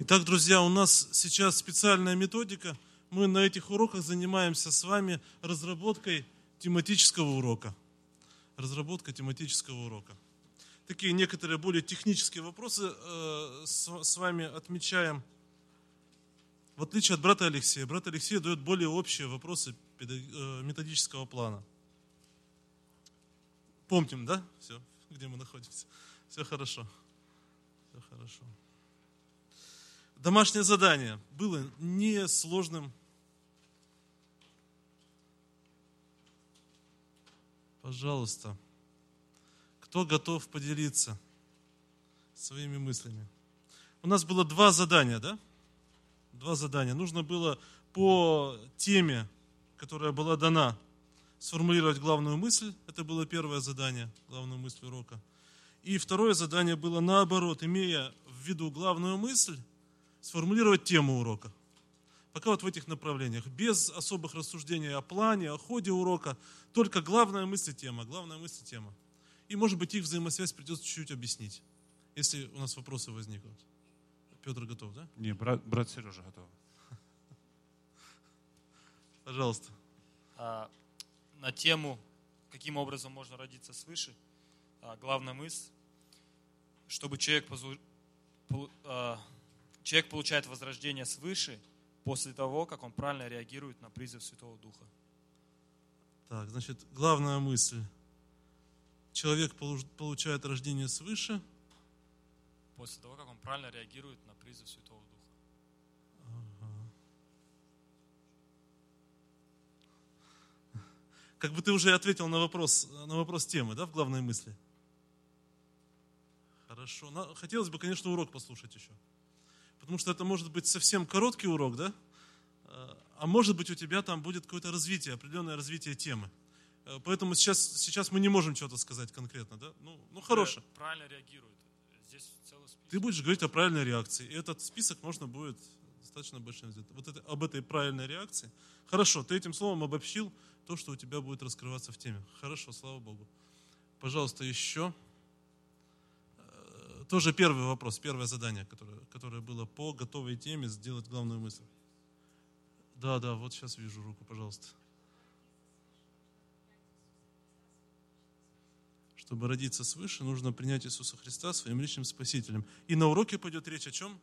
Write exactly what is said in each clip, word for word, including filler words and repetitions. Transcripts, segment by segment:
Итак, друзья, у нас сейчас специальная методика. Мы на этих уроках занимаемся с вами разработкой тематического урока. Разработка тематического урока. Такие некоторые более технические вопросы э, с, с вами отмечаем. В отличие от брата Алексея, брат Алексей дает более общие вопросы педаг- э, методического плана. Помним, да? Все, где мы находимся. Все хорошо. Все хорошо. Домашнее задание было несложным. Пожалуйста, кто готов поделиться своими мыслями? У нас было два задания, да? Два задания. Нужно было по теме, которая была дана, сформулировать главную мысль. Это было первое задание, главную мысль урока. И второе задание было наоборот, имея в виду главную мысль, сформулировать тему урока. Пока вот в этих направлениях, без особых рассуждений о плане, о ходе урока, только главная мысль и тема, главная мысль и тема. И, может быть, их взаимосвязь придется чуть-чуть объяснить, если у нас вопросы возникнут. Петр готов, да? Не, брат, брат Сережа готов. Пожалуйста. А, на тему, каким образом можно родиться свыше, а, главная мысль, чтобы человек, позу, по, а, человек получает возрождение свыше после того, как он правильно реагирует на призыв Святого Духа. Так, значит, главная мысль. Человек получает рождение свыше. После того, как он правильно реагирует на призыв Святого Духа. Ага. Как бы ты уже ответил на вопрос, на вопрос темы, да, в главной мысли? Хорошо. Но хотелось бы, конечно, урок послушать еще. Потому что это может быть совсем короткий урок, да? А может быть, у тебя там будет какое-то развитие, определенное развитие темы. Поэтому сейчас, сейчас мы не можем что-то сказать конкретно, да? Ну, ну хорошо. Правильно реагирует. Здесь целый список. Ты будешь говорить о правильной реакции. И этот список можно будет достаточно большим взять. Вот это, об этой правильной реакции. Хорошо, ты этим словом обобщил то, что у тебя будет раскрываться в теме. Хорошо, слава Богу. Пожалуйста, еще. Тоже первый вопрос, первое задание, которое, которое было по готовой теме, сделать главную мысль. Да, да, вот сейчас вижу руку, пожалуйста. Чтобы родиться свыше, нужно принять Иисуса Христа своим личным Спасителем. И на уроке пойдет речь о чем?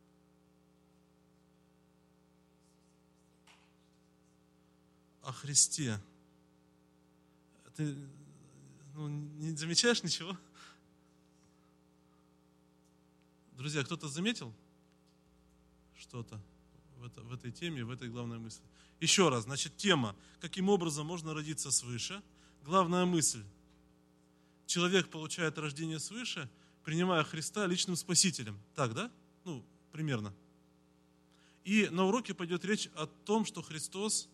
О Христе. Ты ну, не замечаешь ничего? Друзья, кто-то заметил что-то в, это, в этой теме, в этой главной мысли? Еще раз, значит, тема, каким образом можно родиться свыше. Главная мысль. Человек получает рождение свыше, принимая Христа личным Спасителем. Так, да? Ну, примерно. И на уроке пойдет речь о том, что Христос...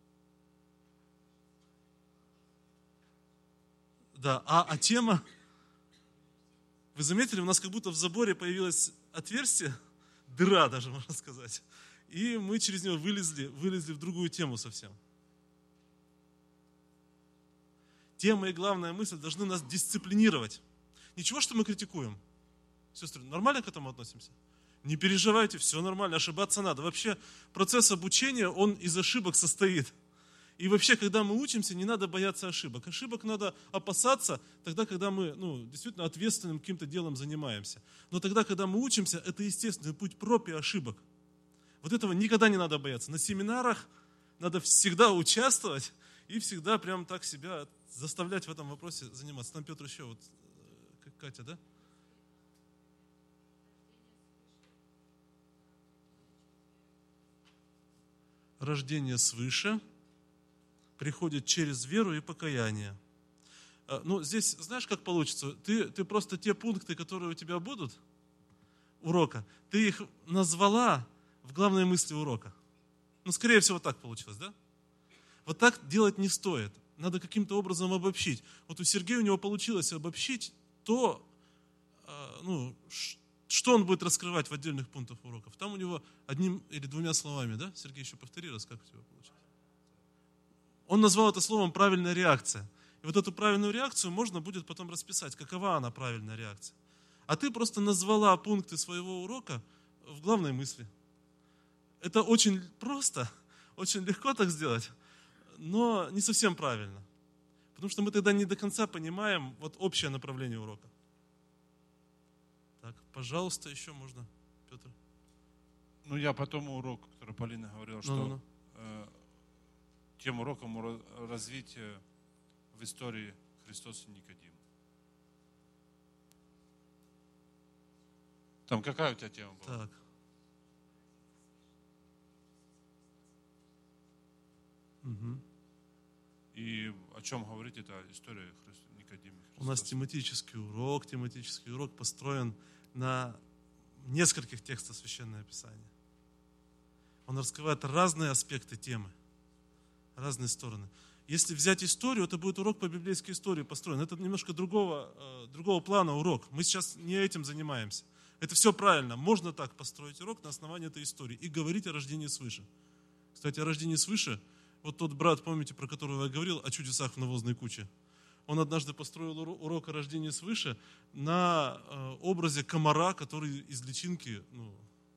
Да, а, а тема... Вы заметили, у нас как будто в заборе появилось отверстие, дыра даже, можно сказать. И мы через него вылезли, вылезли в другую тему совсем. Тема и главная мысль должны нас дисциплинировать. Ничего, что мы критикуем. Сестры, нормально к этому относимся? Не переживайте, все нормально, ошибаться надо. Вообще процесс обучения, он из ошибок состоит. И вообще, когда мы учимся, не надо бояться ошибок. Ошибок надо опасаться тогда, когда мы ну, действительно ответственным каким-то делом занимаемся. Но тогда, когда мы учимся, это естественный путь проб и ошибок. Вот этого никогда не надо бояться. На семинарах надо всегда участвовать и всегда прям так себя заставлять в этом вопросе заниматься. Там Петр еще, вот как Катя, да? Рождение свыше приходит через веру и покаяние. Ну, здесь, знаешь, как получится? Ты, ты просто те пункты, которые у тебя будут, урока, ты их назвала в главной мысли урока. Ну, скорее всего, так получилось, да? Вот так делать не стоит. Надо каким-то образом обобщить. Вот у Сергея у него получилось обобщить то, ну, что он будет раскрывать в отдельных пунктах уроков. Там у него одним или двумя словами, да? Сергей, еще повтори раз, как у тебя получилось. Он назвал это словом «правильная реакция». И вот эту правильную реакцию можно будет потом расписать, какова она правильная реакция. А ты просто назвала пункты своего урока в главной мысли. Это очень просто, очень легко так сделать, но не совсем правильно. Потому что мы тогда не до конца понимаем вот общее направление урока. Так, пожалуйста, еще можно, Петр. Ну, я по тому уроку, который Полина говорила, что Ну-ну-ну. э, тем уроком ра- развития в истории Христос и Никодим. Там какая у тебя тема была? Так. Угу. И о чем говорить эта история Христ... Никодима и Христоса? У нас тематический урок, тематический урок построен на нескольких текстах Священного Писания. Он раскрывает разные аспекты темы, разные стороны. Если взять историю, это будет урок по библейской истории построен. Это немножко другого, э, другого плана урок. Мы сейчас не этим занимаемся. Это все правильно. Можно так построить урок на основании этой истории и говорить о рождении свыше. Кстати, о рождении свыше, вот тот брат, помните, про которого я говорил, о чудесах в навозной куче. Он однажды построил урок о рождении свыше на э, образе комара, который из личинки ну,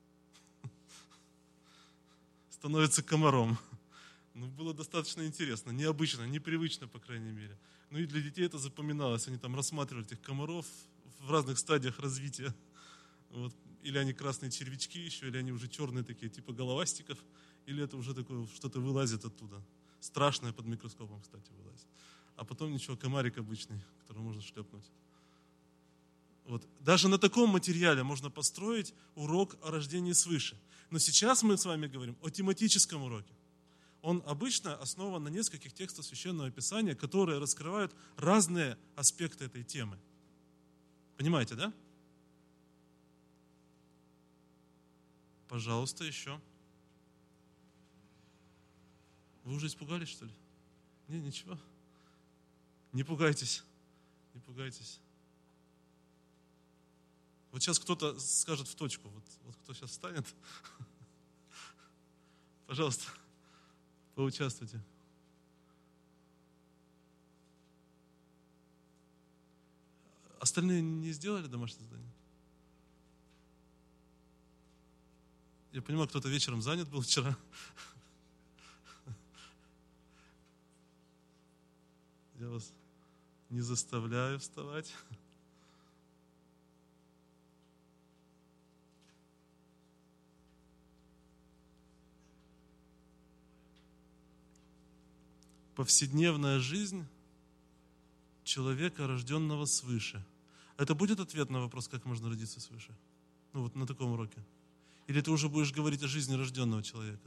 становится комаром. Ну, было достаточно интересно, необычно, непривычно, по крайней мере. Ну и для детей это запоминалось. Они там рассматривали этих комаров в разных стадиях развития. Вот. Или они красные червячки еще, или они уже черные такие, типа головастиков, или это уже такое, что-то вылазит оттуда. Страшное под микроскопом, кстати, вылазит. А потом ничего, комарик обычный, которого можно шлепнуть. Вот. Даже на таком материале можно построить урок о рождении свыше. Но сейчас мы с вами говорим о тематическом уроке. Он обычно основан на нескольких текстах Священного Писания, которые раскрывают разные аспекты этой темы. Понимаете, да? Пожалуйста, еще. Вы уже испугались, что ли? Не, ничего. Не пугайтесь. Не пугайтесь. Вот сейчас кто-то скажет в точку. Вот, вот кто сейчас встанет. Пожалуйста, поучаствуйте. Остальные не сделали домашнее задание? Я понимаю, кто-то вечером занят был вчера. Я вас не заставляю вставать. Повседневная жизнь человека, рожденного свыше. Это будет ответ на вопрос, как можно родиться свыше? Ну вот на таком уроке. Или ты уже будешь говорить о жизни рожденного человека?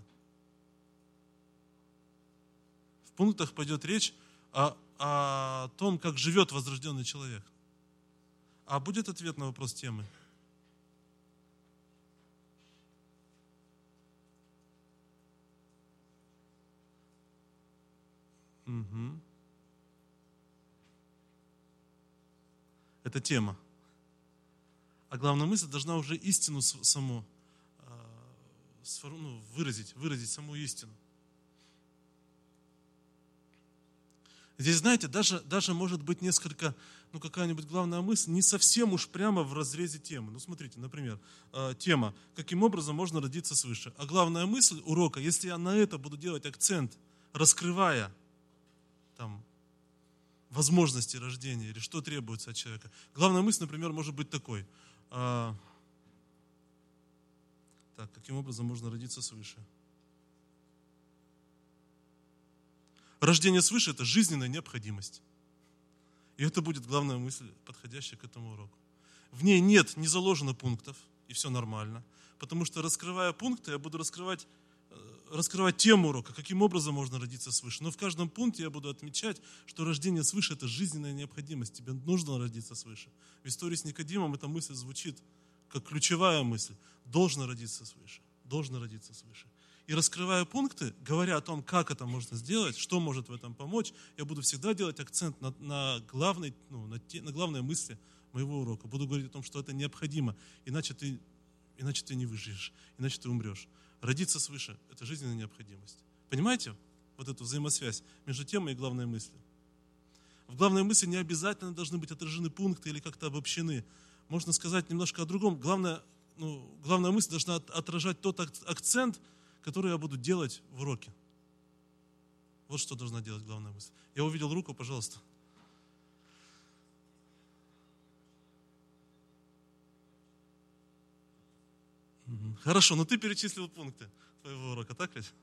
В пунктах пойдет речь о, о том, как живет возрожденный человек. А будет ответ на вопрос темы? Угу. Это тема. А главная мысль должна уже истину саму ну, выразить, выразить саму истину. Здесь, знаете, даже, даже может быть несколько, ну какая-нибудь главная мысль, не совсем уж прямо в разрезе темы. Ну смотрите, например, тема, каким образом можно родиться свыше. А главная мысль урока, если я на это буду делать акцент, раскрывая там возможности рождения или что требуется от человека. Главная мысль, например, может быть такой. Так, каким образом можно родиться свыше? Рождение свыше – это жизненная необходимость. И это будет главная мысль, подходящая к этому уроку. В ней нет, не заложено пунктов, и все нормально. Потому что, раскрывая пункты, я буду раскрывать, раскрывать тему урока, каким образом можно родиться свыше. Но в каждом пункте я буду отмечать, что рождение свыше – это жизненная необходимость. Тебе нужно родиться свыше. В истории с Никодимом эта мысль звучит как ключевая мысль. Должно родиться свыше. Должно родиться свыше. И раскрывая пункты, говоря о том, как это можно сделать, что может в этом помочь, я буду всегда делать акцент на, на, главной, ну, на, те, на главной мысли моего урока. Буду говорить о том, что это необходимо, иначе ты, иначе ты не выживешь, иначе ты умрешь. Родиться свыше – это жизненная необходимость. Понимаете вот эту взаимосвязь между темой и главной мыслью? В главной мысли не обязательно должны быть отражены пункты или как-то обобщены. Можно сказать немножко о другом. Главное, ну, главная мысль должна отражать тот акцент, который я буду делать в уроке. Вот что должна делать главная мысль. Я увидел руку, пожалуйста. Хорошо, но ты перечислил пункты твоего урока, так ведь?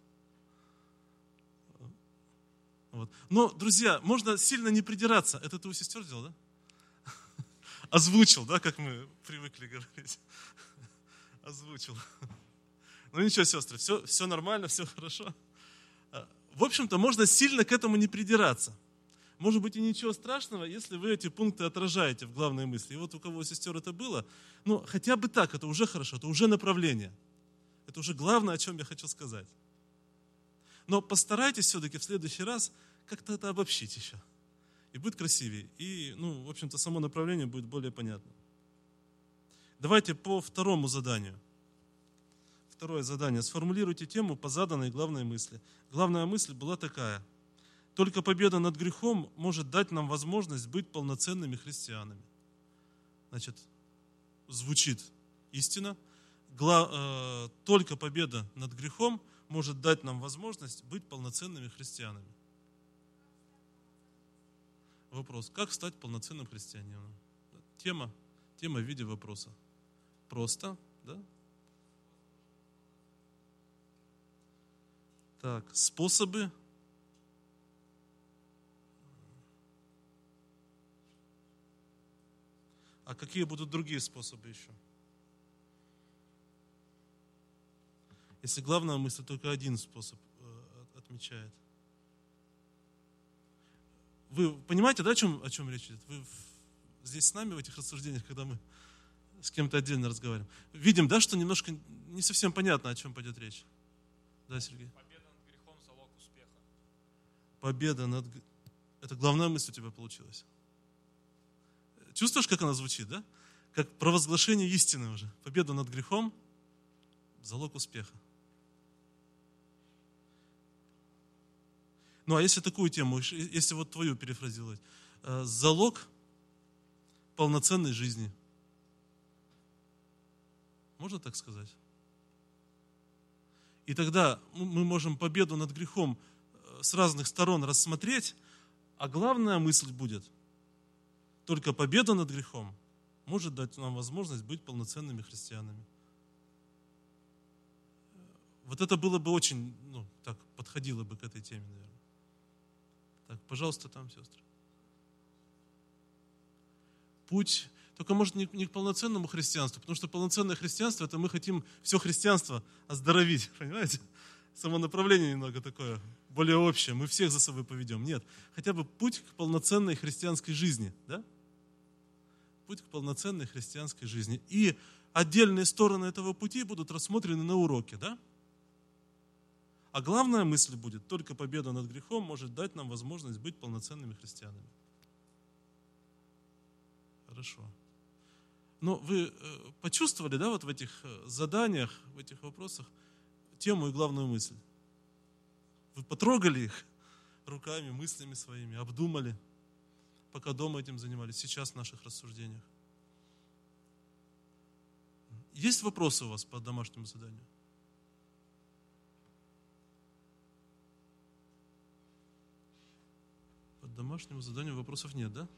Вот. Но, друзья, можно сильно не придираться. Это ты у сестер делал, да? Озвучил, да, как мы привыкли говорить. Озвучил. Ну ничего, сестры, все, все нормально, все хорошо. В общем-то, можно сильно к этому не придираться. Может быть, и ничего страшного, если вы эти пункты отражаете в главной мысли. И вот у кого сестер это было, ну, хотя бы так, это уже хорошо, это уже направление. Это уже главное, о чем я хочу сказать. Но постарайтесь все-таки в следующий раз как-то это обобщить еще. И будет красивее. И, ну, в общем-то, само направление будет более понятно. Давайте по второму заданию. Второе задание. Сформулируйте тему по заданной главной мысли. Главная мысль была такая. Только победа над грехом может дать нам возможность быть полноценными христианами. Значит, звучит истина. Гла, э, только победа над грехом может дать нам возможность быть полноценными христианами. Вопрос. Как стать полноценным христианином? Тема, тема в виде вопроса. Просто, да? Так, способы. А какие будут другие способы еще? Если главная мысль только один способ отмечает. Вы понимаете, да, о чем, о чем речь идет? Вы здесь с нами в этих рассуждениях, когда мы с кем-то отдельно разговариваем. Видим, да, что немножко не совсем понятно, о чем пойдет речь. Да, Сергей? Победа над грехом – залог успеха. Победа над... Это главная мысль у тебя получилась. Чувствуешь, как она звучит, да? Как провозглашение истины уже. Победа над грехом – залог успеха. Ну, а если такую тему, если вот твою перефразировать, залог полноценной жизни. Можно так сказать? И тогда мы можем победу над грехом с разных сторон рассмотреть, а главная мысль будет, только победа над грехом может дать нам возможность быть полноценными христианами. Вот это было бы очень, ну, так, подходило бы к этой теме, наверное. Так, пожалуйста, там, сестры. Путь, только может не, не к полноценному христианству, потому что полноценное христианство, это мы хотим все христианство оздоровить, понимаете? Само направление немного такое, более общее, мы всех за собой поведем. Нет, хотя бы путь к полноценной христианской жизни, да? Путь к полноценной христианской жизни. И отдельные стороны этого пути будут рассмотрены на уроке, да? А главная мысль будет, только победа над грехом может дать нам возможность быть полноценными христианами. Хорошо. Но вы почувствовали, да, вот в этих заданиях, в этих вопросах тему и главную мысль? Вы потрогали их руками, мыслями своими, обдумали, пока дома этим занимались, сейчас в наших рассуждениях. Есть вопросы у вас по домашнему заданию? По домашнему заданию вопросов нет, да?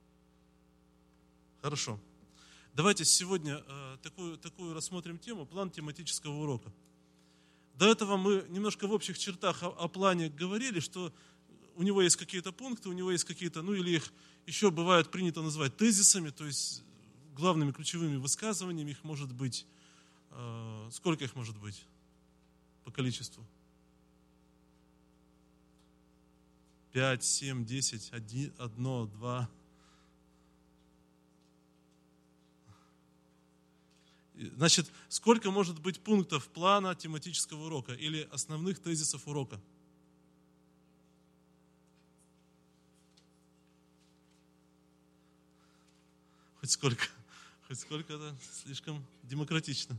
Хорошо. Давайте сегодня э, такую, такую рассмотрим тему, план тематического урока. До этого мы немножко в общих чертах о, о плане говорили, что у него есть какие-то пункты, у него есть какие-то, ну или их еще бывает принято называть тезисами, то есть главными ключевыми высказываниями. Их может быть, э, сколько их может быть по количеству? Пять, семь, десять, один, одно, два. Значит, сколько может быть пунктов плана тематического урока или основных тезисов урока? Хоть сколько? Хоть сколько, это слишком демократично.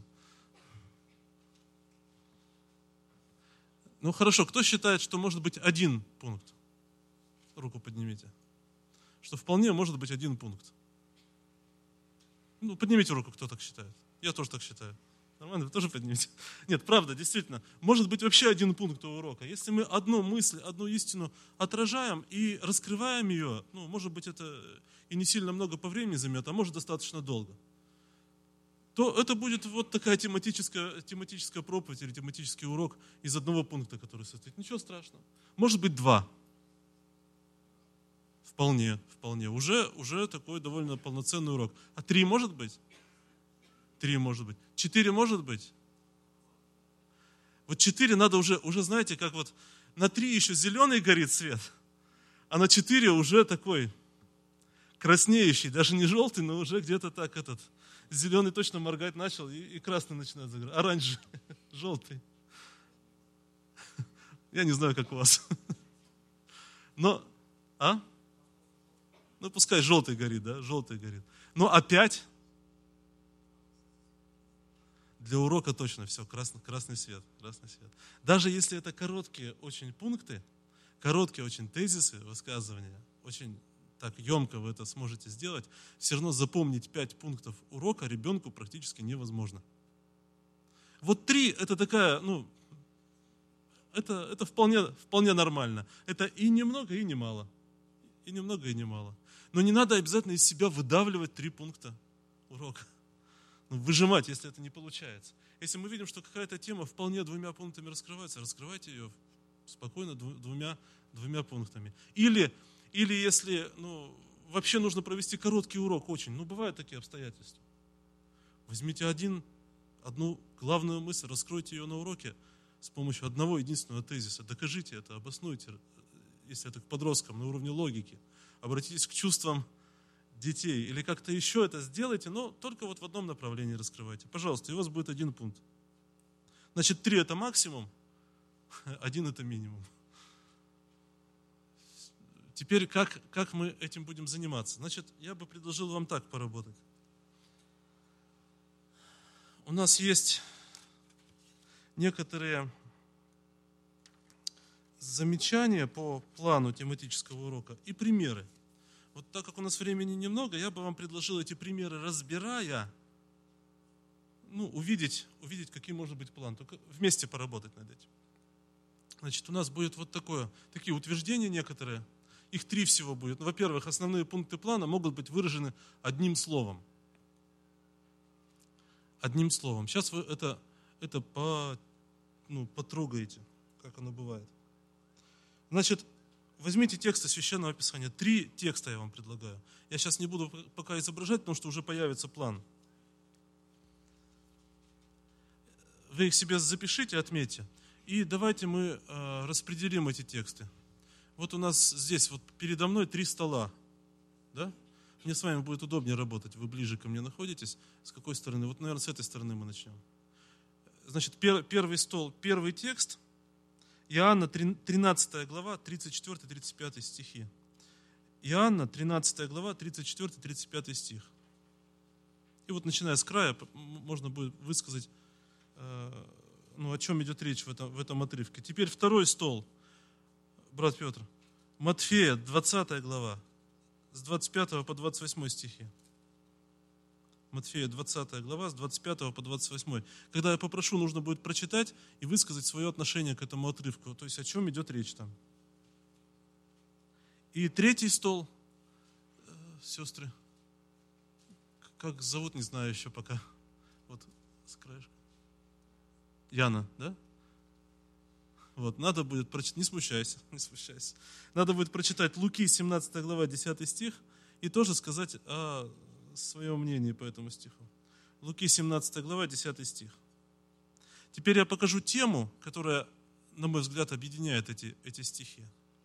Ну хорошо, кто считает, что может быть один пункт? Руку поднимите. Что вполне может быть один пункт. Ну, поднимите руку, кто так считает. Я тоже так считаю. Нормально, вы тоже поднимете? Нет, правда, действительно. Может быть вообще один пункт у урока. Если мы одну мысль, одну истину отражаем и раскрываем ее, ну, может быть, это и не сильно много по времени займет, а может достаточно долго, то это будет вот такая тематическая, тематическая проповедь или тематический урок из одного пункта, который состоит. Ничего страшного. Может быть, два. Вполне, вполне. Уже, уже такой довольно полноценный урок. А три может быть? Три может быть. Четыре может быть? Вот четыре надо уже, уже знаете, как вот на три еще зеленый горит свет, а на четыре уже такой краснеющий, даже не желтый, но уже где-то так этот, зеленый точно моргать начал, и, и красный начинает загорать. Оранжевый, желтый. Я не знаю, как у вас. Но, а? Ну, пускай желтый горит, да, желтый горит. Но опять для урока точно все, красный, красный свет, красный свет. Даже если это короткие очень пункты, короткие очень тезисы, высказывания, очень так емко вы это сможете сделать, все равно запомнить пять пунктов урока ребенку практически невозможно. Вот три – это такая, ну, это, это вполне, вполне нормально. Это и немного, и немало. И немного, и немало. Но не надо обязательно из себя выдавливать три пункта урока. Ну, выжимать, если это не получается. Если мы видим, что какая-то тема вполне двумя пунктами раскрывается, раскрывайте ее спокойно двумя, двумя пунктами. Или, или если ну, вообще нужно провести короткий урок очень, ну бывают такие обстоятельства. Возьмите один, одну главную мысль, раскройте ее на уроке с помощью одного единственного тезиса. Докажите это, обоснуйте, если это к подросткам, на уровне логики. Обратитесь к чувствам детей или как-то еще это сделайте, но только вот в одном направлении раскрывайте. Пожалуйста, и у вас будет один пункт. Значит, три это максимум, один это минимум. Теперь как, как мы этим будем заниматься? Значит, я бы предложил вам так поработать. У нас есть некоторые замечания по плану тематического урока и примеры. Вот так как у нас времени немного, я бы вам предложил эти примеры, разбирая, ну, увидеть, увидеть, каким может быть план. Только вместе поработать над этим. Значит, у нас будет вот такое, такие утверждения некоторые. Их три всего будет. Ну, во-первых, основные пункты плана могут быть выражены одним словом. Одним словом. Сейчас вы это, это по, ну, потрогаете, как оно бывает. Значит, возьмите тексты Священного Писания. Три текста я вам предлагаю. Я сейчас не буду пока изображать, потому что уже появится план. Вы их себе запишите, отметьте. И давайте мы э, распределим эти тексты. Вот у нас здесь, вот передо мной три стола. Да? Мне с вами будет удобнее работать. Вы ближе ко мне находитесь. С какой стороны? Вот, наверное, с этой стороны мы начнем. Значит, пер, первый стол, первый текст. Иоанна, тринадцатая глава, тридцать четвёртый тридцать пятый стихи. Иоанна, тринадцатая глава, тридцать четвёртый тридцать пятый стих. И вот начиная с края, можно будет высказать, ну, о чем идет речь в этом, в этом отрывке. Теперь второй стол, брат Петр. Матфея, двадцатая глава, с двадцать пятого по двадцать восьмой стихи. Матфея, двадцатая глава, с двадцать пятого по двадцать восьмой. Когда я попрошу, нужно будет прочитать и высказать свое отношение к этому отрывку. То есть, о чем идет речь там. И третий стол, э, сестры, как зовут, не знаю еще пока. Вот, с краешка. Яна, да? Вот, надо будет прочитать, не смущайся, не смущайся. Надо будет прочитать Луки, семнадцатая глава, десятый стих, и тоже сказать о свое мнение по этому стиху. Луки, семнадцатая глава, десятый стих. Теперь я покажу тему, которая, на мой взгляд, объединяет эти, эти стихи.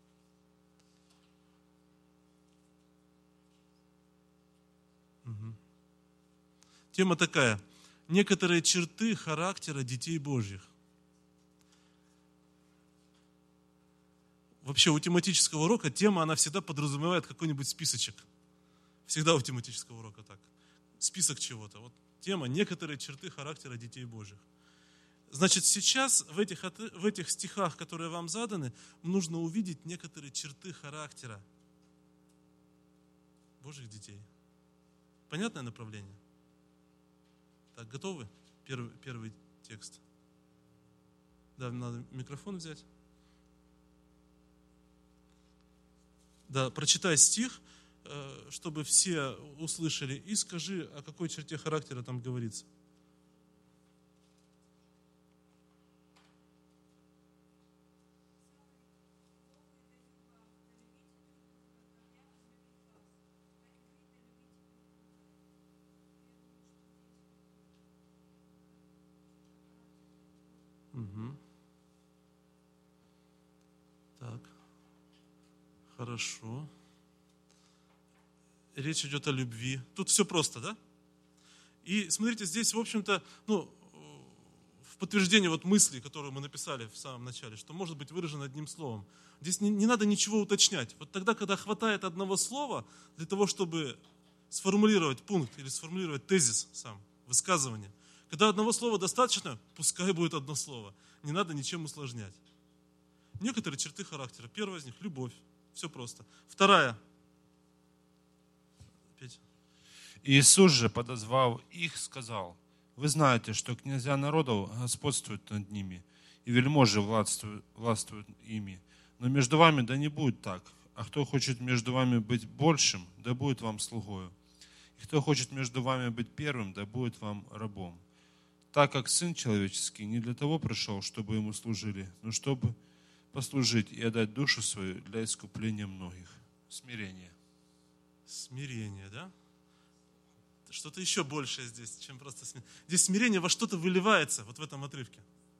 Угу. Тема такая. Некоторые черты характера детей Божьих. Вообще у тематического урока тема, она всегда подразумевает какой-нибудь списочек. Всегда у тематического урока так. Список чего-то. Вот тема «Некоторые черты характера детей Божьих». Значит, сейчас в этих, в этих стихах, которые вам заданы, нужно увидеть некоторые черты характера Божьих детей. Понятное направление? Так, готовы? Первый, первый текст. Да, надо микрофон взять. Да, прочитай стих, чтобы все услышали, и скажи, о какой черте характера там говорится. Угу. Так, хорошо. Речь идет о любви. Тут все просто, да? И смотрите, здесь, в общем-то, ну, в подтверждение вот мысли, которую мы написали в самом начале, что может быть выражено одним словом. Здесь не, не надо ничего уточнять. Вот тогда, когда хватает одного слова для того, чтобы сформулировать пункт или сформулировать тезис сам, высказывание, когда одного слова достаточно, пускай будет одно слово. Не надо ничем усложнять. Некоторые черты характера. Первая из них – любовь. Все просто. Вторая. Петя. Иисус же, подозвав их, сказал: вы знаете, что князья народов господствуют над ними, и вельможи властвуют, властвуют ими. Но между вами да не будет так. А кто хочет между вами быть большим, да будет вам слугою. И кто хочет между вами быть первым, да будет вам рабом. Так как Сын Человеческий не для того пришел, чтобы ему служили, но чтобы послужить и отдать душу свою для искупления многих. Смирение. Смирение, да? Что-то еще большее здесь, чем просто смирение. Здесь смирение во что-то выливается, вот в этом отрывке.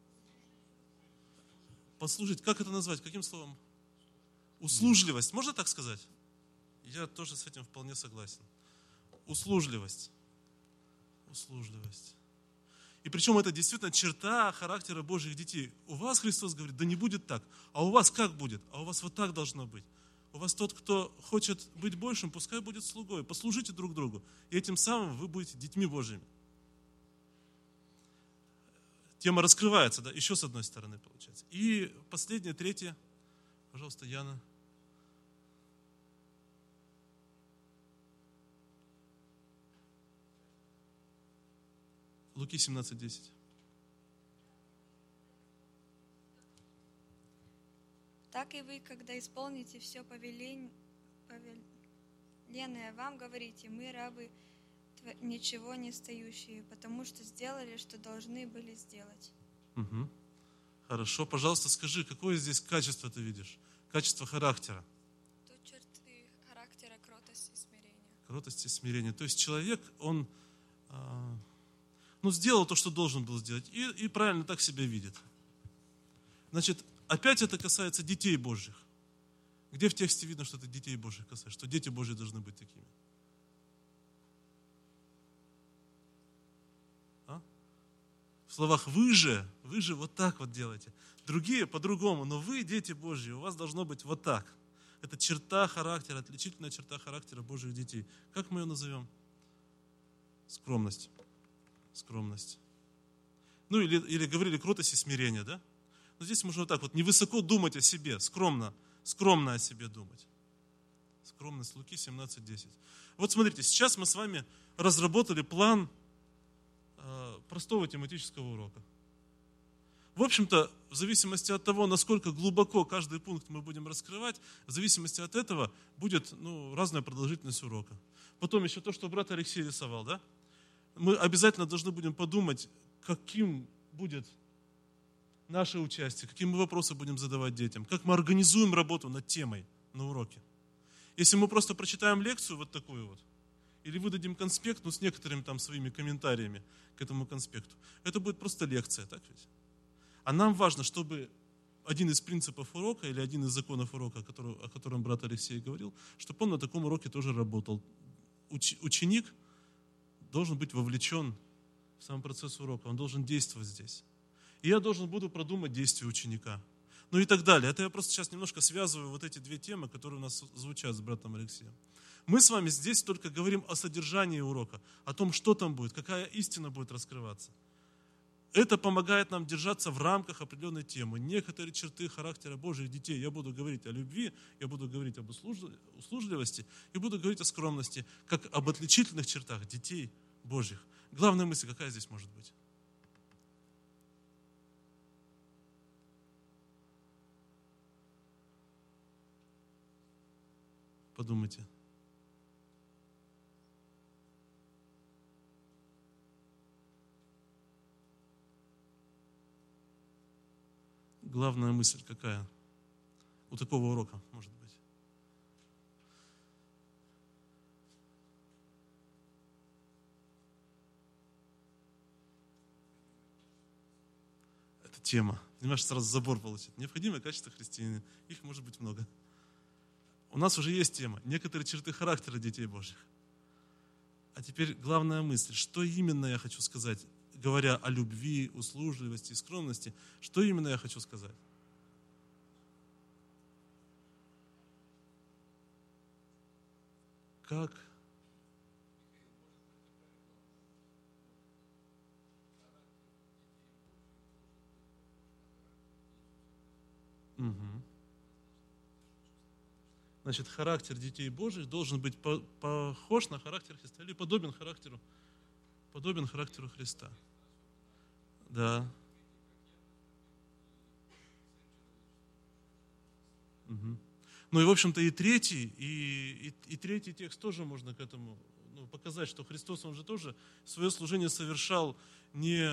Послужить, как это назвать, каким словом? Услужливость, можно так сказать? Я тоже с этим вполне согласен. Услужливость. Услужливость. И причем это действительно черта характера Божьих детей. У вас Христос говорит, да не будет так. А у вас как будет? А у вас вот так должно быть. У вас тот, кто хочет быть большим, пускай будет слугой. Послужите друг другу. И этим самым вы будете детьми Божьими. Тема раскрывается, да, еще с одной стороны получается. И последнее, третье. Пожалуйста, Яна. Луки семнадцать десять. Так и вы, когда исполните все повеление, повеленное вам, говорите: мы рабы, ничего не стоящие, потому что сделали, что должны были сделать. Угу. Хорошо, пожалуйста, скажи, какое здесь качество ты видишь? Качество характера. Тут черты характера, кротость и смирение. Кротость и смирение. То есть человек, он а, ну, сделал то, что должен был сделать, и, и правильно так себя видит. Значит, опять это касается детей Божьих. Где в тексте видно, что это детей Божьих касается, что дети Божьи должны быть такими? А? В словах «вы же», «вы же» вот так вот делаете. Другие по-другому, но вы, дети Божьи, у вас должно быть вот так. Это черта характера, отличительная черта характера Божьих детей. Как мы ее назовем? Скромность. Скромность. Ну или, или говорили кротость и смирение, да? Но здесь можно вот так вот, невысоко думать о себе, скромно, скромно о себе думать. Скромность, Луки семнадцать десять. Вот смотрите, сейчас мы с вами разработали план э, простого тематического урока. В общем-то, в зависимости от того, насколько глубоко каждый пункт мы будем раскрывать, в зависимости от этого будет ну, разная продолжительность урока. Потом еще то, что брат Алексей рисовал, да? Мы обязательно должны будем подумать, каким будет наше участие, какие мы вопросы будем задавать детям, как мы организуем работу над темой на уроке. Если мы просто прочитаем лекцию вот такую вот, или выдадим конспект, ну, с некоторыми там своими комментариями к этому конспекту, это будет просто лекция, так ведь? А нам важно, чтобы один из принципов урока или один из законов урока, о котором брат Алексей говорил, чтобы он на таком уроке тоже работал. Уч- ученик должен быть вовлечен в сам процесс урока, он должен действовать здесь. И я должен буду продумать действия ученика. Ну и так далее. Это я просто сейчас немножко связываю вот эти две темы, которые у нас звучат с братом Алексеем. Мы с вами здесь только говорим о содержании урока, о том, что там будет, какая истина будет раскрываться. Это помогает нам держаться в рамках определенной темы. Некоторые черты характера Божьих детей. Я буду говорить о любви, я буду говорить об услужливости и буду говорить о скромности, как об отличительных чертах детей Божьих. Главная мысль какая здесь может быть? Подумайте. Главная мысль какая у такого урока может быть? Это тема. Понимаешь, сразу забор получит. Необходимое качество христианина. Их может быть много. У нас уже есть тема. Некоторые черты характера детей Божьих. А теперь главная мысль. Что именно я хочу сказать, говоря о любви, услужливости и скромности? Что именно я хочу сказать? Как? Угу. Значит, характер детей Божьих должен быть по- похож на характер Христа или подобен характеру, подобен характеру Христа. Да. Угу. Ну и, в общем-то, и третий, и, и, и третий текст тоже можно к этому ну, показать, что Христос, Он же тоже свое служение совершал не,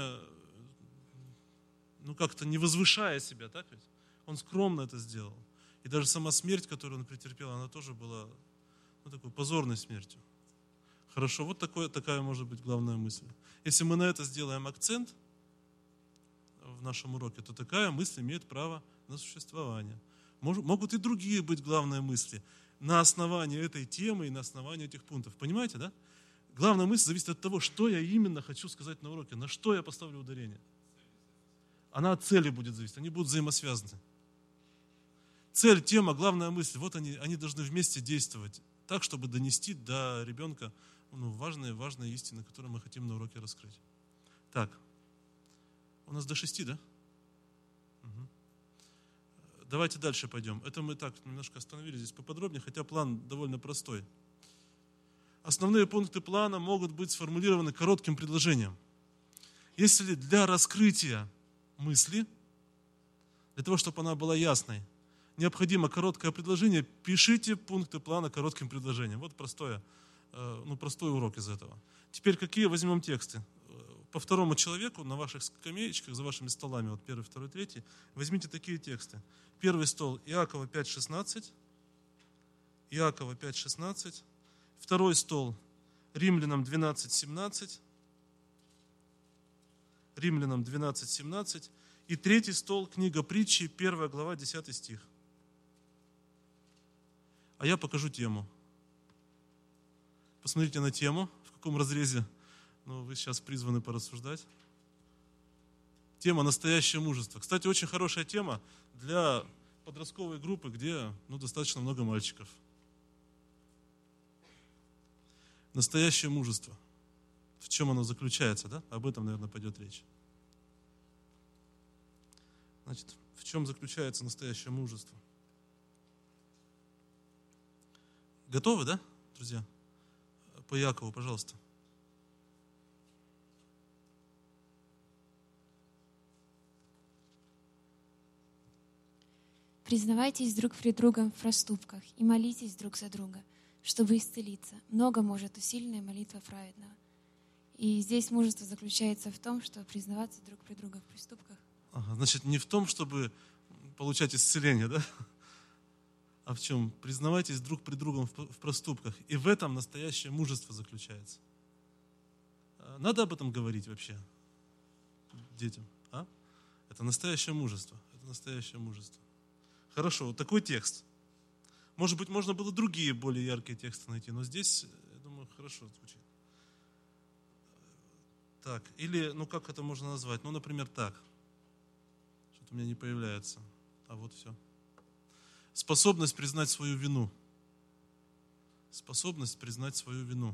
ну как-то не возвышая себя, так ведь? Он скромно это сделал. И даже сама смерть, которую Он претерпел, она тоже была ну, такой позорной смертью. Хорошо, вот такое, такая может быть главная мысль. Если мы на это сделаем акцент в нашем уроке, то такая мысль имеет право на существование. Могут и другие быть главные мысли на основании этой темы и на основании этих пунктов. Понимаете, да? Главная мысль зависит от того, что я именно хочу сказать на уроке, на что я поставлю ударение. Она от цели будет зависеть, они будут взаимосвязаны. Цель, тема, главная мысль, вот они, они должны вместе действовать так, чтобы донести до ребенка ну, важные, важные истины, которые мы хотим на уроке раскрыть. Так, у нас до шести, да? Угу. Давайте дальше пойдем. Это мы так немножко остановились здесь поподробнее, хотя план довольно простой. Основные пункты плана могут быть сформулированы коротким предложением. Если для раскрытия мысли, для того, чтобы она была ясной, необходимо короткое предложение, пишите пункты плана коротким предложением. Вот простое, ну, простой урок из этого. Теперь какие возьмем тексты? По второму человеку на ваших скамеечках, за вашими столами, вот первый, второй, третий, возьмите такие тексты. Первый стол Иакова пять шестнадцать, Иакова пять шестнадцать. Второй стол Римлянам двенадцать семнадцать, Римлянам двенадцать семнадцать. И третий стол книга Притчи, первая глава, десятый стих. А я покажу тему. Посмотрите на тему, в каком разрезе ну, вы сейчас призваны порассуждать. Тема «Настоящее мужество». Кстати, очень хорошая тема для подростковой группы, где ну, достаточно много мальчиков. Настоящее мужество. В чем оно заключается, да? Об этом, наверное, пойдет речь. Значит, в чем заключается настоящее мужество? Готовы, да, друзья? По Якову, пожалуйста. Признавайтесь друг пред другом в проступках и молитесь друг за друга, чтобы исцелиться. Много может усиленная молитва праведного. И здесь мужество заключается в том, что признаваться друг пред другом в проступках. Ага, значит, не в том, чтобы получать исцеление, да? А в чем? Признавайтесь друг пред другом в проступках. И в этом настоящее мужество заключается. Надо об этом говорить вообще детям. А? Это настоящее мужество. Это настоящее мужество. Хорошо, вот такой текст. Может быть, можно было другие более яркие тексты найти, но здесь, я думаю, хорошо звучит. Так, или, ну как это можно назвать? Ну, например, так. Что-то у меня не появляется. А вот все. Способность признать свою вину. Способность признать свою вину.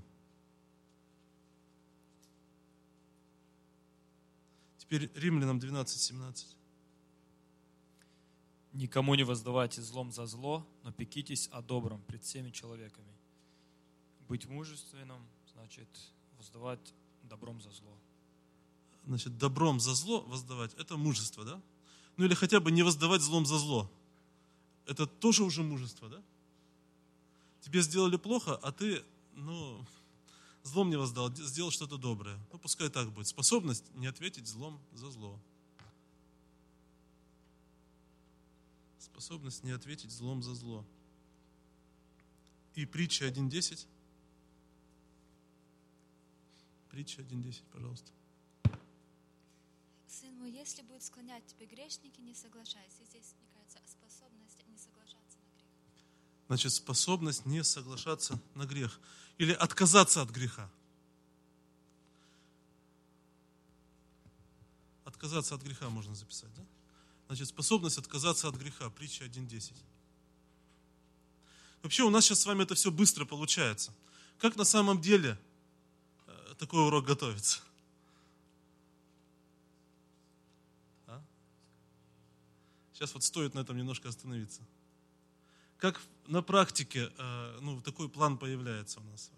Теперь Римлянам двенадцать семнадцать. Никому не воздавайте злом за зло, но пекитесь о добром пред всеми человеками. Быть мужественным значит воздавать добром за зло. Значит, добром за зло воздавать – это мужество, да? Ну или хотя бы не воздавать злом за зло. Это тоже уже мужество, да? Тебе сделали плохо, а ты, ну, злом не воздал, сделал что-то доброе. Ну, пускай так будет. Способность не ответить злом за зло. Способность не ответить злом за зло. И притча один десять. Притча один десять, пожалуйста. Сын мой, если будет склонять тебе грешники, не соглашайся. Здесь, мне кажется, способность не соглашаться на грех. Значит, способность не соглашаться на грех. Или отказаться от греха. Отказаться от греха можно записать, да? Значит, способность отказаться от греха. Притча один десять. Вообще у нас сейчас с вами это все быстро получается. Как на самом деле такой урок готовится? А? Сейчас вот стоит на этом немножко остановиться. Как на практике ну, такой план появляется у нас с вами?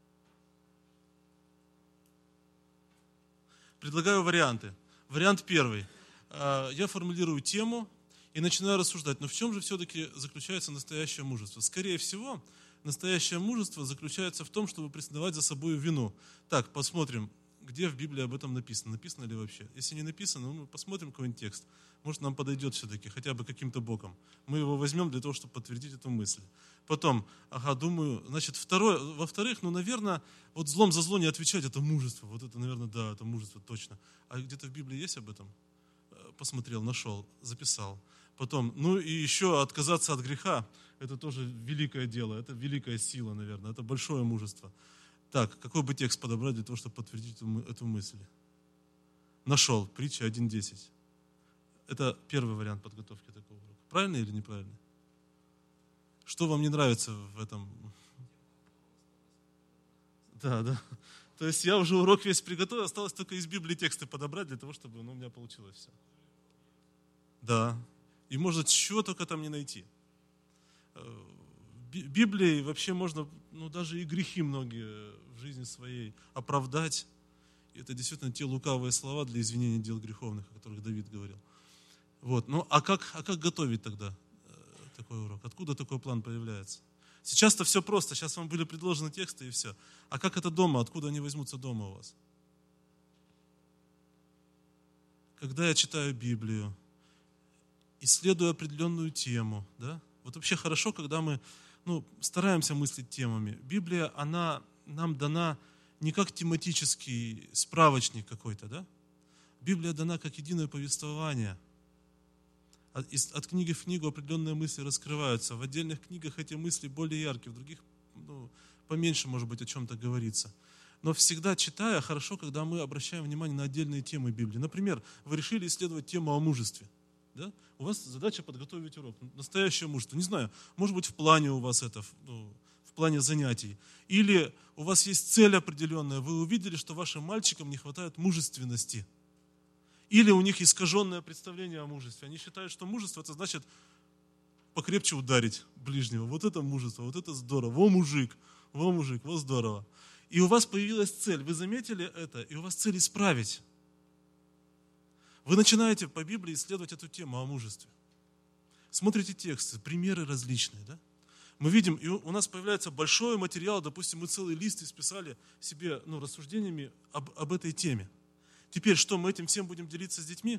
Предлагаю варианты. Вариант первый. Я формулирую тему и начинаю рассуждать, но в чем же все-таки заключается настоящее мужество? Скорее всего, настоящее мужество заключается в том, чтобы признавать за собой вину. Так, посмотрим, где в Библии об этом написано. Написано ли вообще? Если не написано, ну, мы посмотрим какой-нибудь текст. Может, нам подойдет все-таки, хотя бы каким-то боком. Мы его возьмем для того, чтобы подтвердить эту мысль. Потом, ага, думаю, значит, второе, во-вторых, ну, наверное, вот злом за зло не отвечать, это мужество. Вот это, наверное, да, это мужество, точно. А где-то в Библии есть об этом? Посмотрел, нашел, записал. Потом, ну и еще отказаться от греха, это тоже великое дело, это великая сила, наверное, это большое мужество. Так, какой бы текст подобрать для того, чтобы подтвердить эту, эту мысль? Нашел, притча один десять. Это первый вариант подготовки такого урока. Правильно или неправильно? Что вам не нравится в этом? Да, да. То есть я уже урок весь приготовил, осталось только из Библии тексты подобрать для того, чтобы ну, у меня получилось все. Да. И может, чего только там не найти. В Библии вообще можно, ну, даже и грехи многие в жизни своей оправдать. И это действительно те лукавые слова для извинения дел греховных, о которых Давид говорил. Вот. Ну, а как, а как готовить тогда такой урок? Откуда такой план появляется? Сейчас-то все просто. Сейчас вам были предложены тексты и все. А как это дома? Откуда они возьмутся дома у вас? Когда я читаю Библию, исследую определенную тему, да? Вот вообще хорошо, когда мы ну, стараемся мыслить темами. Библия, она нам дана не как тематический справочник какой-то, да? Библия дана как единое повествование. От, от книги в книгу определенные мысли раскрываются. В отдельных книгах эти мысли более яркие, в других ну, поменьше, может быть, о чем-то говорится. Но всегда читая, хорошо, когда мы обращаем внимание на отдельные темы Библии. Например, вы решили исследовать тему о мужестве. Да? У вас задача подготовить урок. Настоящее мужество. Не знаю, может быть, в плане у вас это, ну, в плане занятий. Или у вас есть цель определенная. Вы увидели, что вашим мальчикам не хватает мужественности. Или у них искаженное представление о мужестве. Они считают, что мужество это значит покрепче ударить ближнего. Вот это мужество, вот это здорово. Во мужик, во мужик, во здорово. И у вас появилась цель. Вы заметили это, и у вас цель исправить. Вы начинаете по Библии исследовать эту тему о мужестве. Смотрите тексты, примеры различные. Да? Мы видим, и у нас появляется большой материал, допустим, мы целый лист исписали себе ну, рассуждениями об, об этой теме. Теперь что, мы этим всем будем делиться с детьми?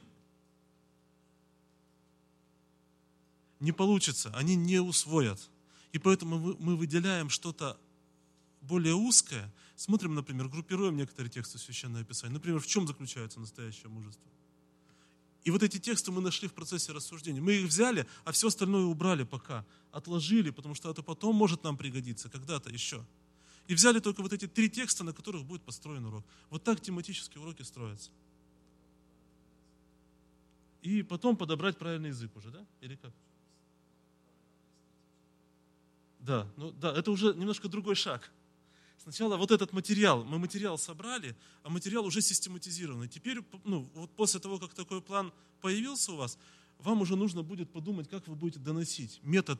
Не получится, они не усвоят. И поэтому мы, мы выделяем что-то более узкое. Смотрим, например, группируем некоторые тексты Священного Писания. Например, в чем заключается настоящее мужество? И вот эти тексты мы нашли в процессе рассуждения. Мы их взяли, а все остальное убрали пока. Отложили, потому что это потом может нам пригодиться, когда-то еще. И взяли только вот эти три текста, на которых будет построен урок. Вот так тематические уроки строятся. И потом подобрать правильный язык уже, да? Или как? Да, ну да, это уже немножко другой шаг. Сначала вот этот материал, мы материал собрали, а материал уже систематизированный. Теперь, ну, вот после того, как такой план появился у вас, вам уже нужно будет подумать, как вы будете доносить метод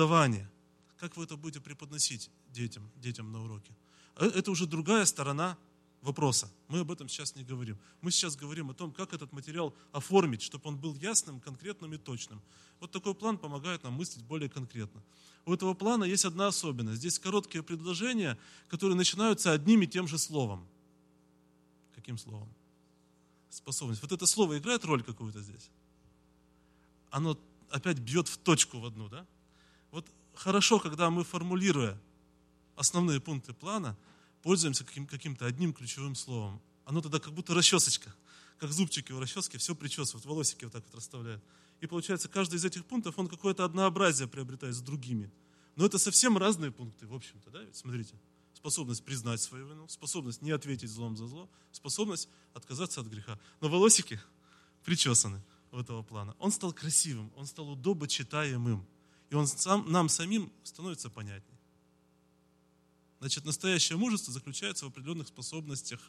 преподавания, как вы это будете преподносить детям, детям на уроке. Это уже другая сторона вопроса. Мы об этом сейчас не говорим. Мы сейчас говорим о том, как этот материал оформить, чтобы он был ясным, конкретным и точным. Вот такой план помогает нам мыслить более конкретно. У этого плана есть одна особенность. Здесь короткие предложения, которые начинаются одним и тем же словом. Каким словом? Способность. Вот это слово играет роль какую-то здесь? Оно опять бьет в точку в одну, да? Вот хорошо, когда мы, формулируя основные пункты плана, пользуемся каким- каким-то одним ключевым словом. Оно тогда как будто расчесочка, как зубчики у расчески, все причесывают, волосики вот так вот расставляют. И получается, каждый из этих пунктов, он какое-то однообразие приобретает с другими. Но это совсем разные пункты, в общем-то, да? Ведь смотрите, способность признать свою вину, способность не ответить злом за зло, способность отказаться от греха. Но волосики причесаны у этого плана. Он стал красивым, он стал удобочитаемым. И он сам, нам самим становится понятней. Значит, настоящее мужество заключается в определенных способностях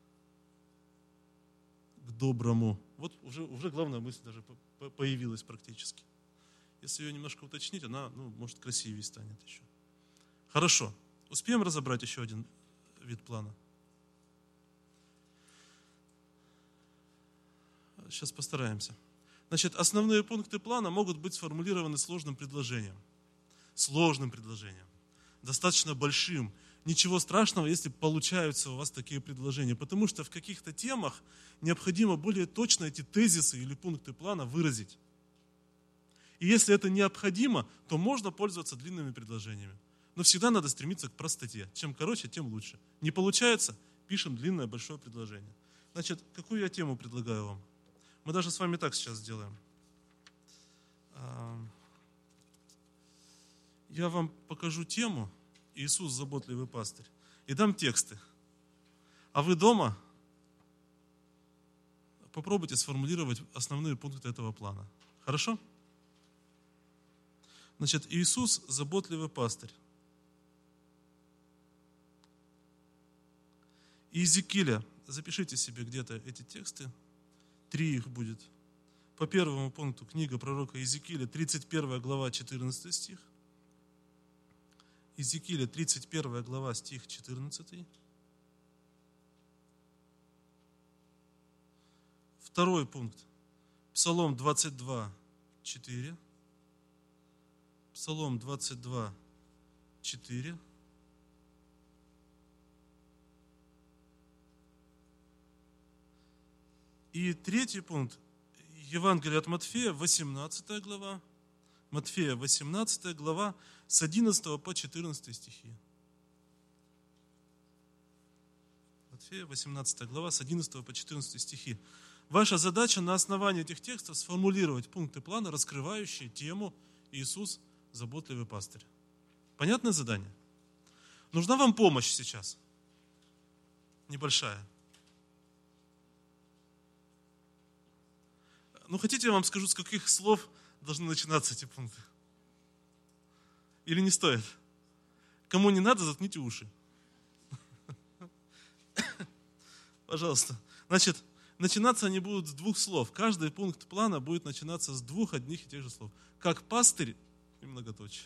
к доброму. Вот уже, уже главная мысль даже появилась практически. Если ее немножко уточнить, она, ну, может, красивее станет еще. Хорошо. Успеем разобрать еще один вид плана? Сейчас постараемся. Значит, основные пункты плана могут быть сформулированы сложным предложением. Сложным предложением. Достаточно большим. Ничего страшного, если получаются у вас такие предложения. Потому что в каких-то темах необходимо более точно эти тезисы или пункты плана выразить. И если это необходимо, то можно пользоваться длинными предложениями. Но всегда надо стремиться к простоте. Чем короче, тем лучше. Не получается, пишем длинное большое предложение. Значит, какую я тему предлагаю вам? Мы даже с вами так сейчас сделаем. Я вам покажу тему «Иисус, заботливый пастырь» и дам тексты. А вы дома попробуйте сформулировать основные пункты этого плана. Хорошо? Значит, Иисус, заботливый пастырь. Иезекииля, запишите себе где-то эти тексты. Три их будет. По первому пункту книга пророка Иезекииля, тридцать первая глава, четырнадцатый стих. Иезекииля, тридцать первая глава, стих четырнадцатый. Второй пункт. Псалом двадцать два, четыре. Псалом двадцать два, четыре. И третий пункт. Евангелие от Матфея, восемнадцатая глава. Матфея, восемнадцатая глава, с одиннадцатого по четырнадцатый стихи. Матфея, восемнадцатая глава, с одиннадцатого по четырнадцатый стихи. Ваша задача на основании этих текстов сформулировать пункты плана, раскрывающие тему «Иисус, заботливый пастырь». Понятное задание? Нужна вам помощь сейчас? Небольшая. Ну, хотите, я вам скажу, с каких слов должны начинаться эти пункты? Или не стоит? Кому не надо, заткните уши. Пожалуйста. Значит, начинаться они будут с двух слов. Каждый пункт плана будет начинаться с двух одних и тех же слов. Как пастырь и многоточие.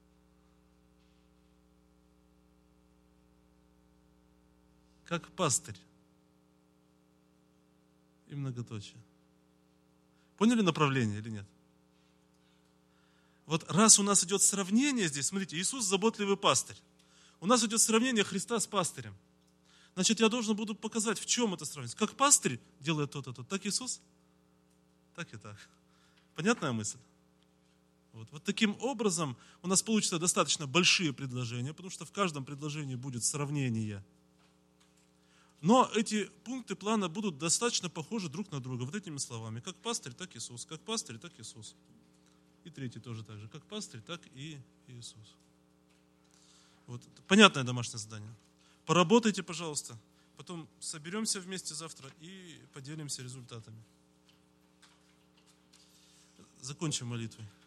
Как пастырь и многоточие. Поняли направление или нет? Вот раз у нас идет сравнение здесь, смотрите, Иисус заботливый пастырь. У нас идет сравнение Христа с пастырем. Значит, я должен буду показать, в чем это сравнение. Как пастырь делает то-то, то, так Иисус, так и так. Понятная мысль? Вот. Вот таким образом у нас получится достаточно большие предложения, потому что в каждом предложении будет сравнение. Но эти пункты плана будут достаточно похожи друг на друга, вот этими словами. Как пастырь, так Иисус. Как пастырь, так Иисус. И третий тоже так же. Как пастырь, так и Иисус. Вот. Понятное домашнее задание. Поработайте, пожалуйста. Потом соберемся вместе завтра и поделимся результатами. Закончим молитвой.